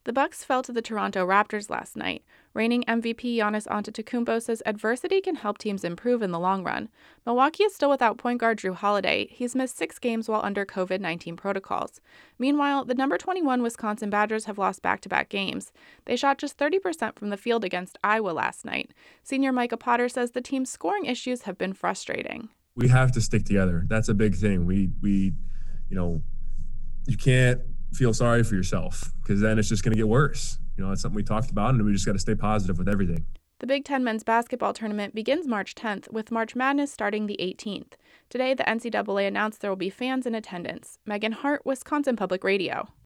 The Bucks fell to the Toronto Raptors last night. Reigning MVP Giannis Antetokounmpo says adversity can help teams improve in the long run. Milwaukee is still without point guard Jrue Holiday. He's missed 6 games while under COVID-19 protocols. Meanwhile, the number 21 Wisconsin Badgers have lost back-to-back games. They shot just 30% from the field against Iowa last night. Senior Micah Potter says the team's scoring issues have been frustrating. We have to stick together. That's a big thing. You can't feel sorry for yourself because then it's just going to get worse. That's something we talked about, and we just got to stay positive with everything. The Big Ten men's basketball tournament begins March 10th, with March Madness starting the 18th. Today, the NCAA announced there will be fans in attendance. Megan Hart, Wisconsin Public Radio.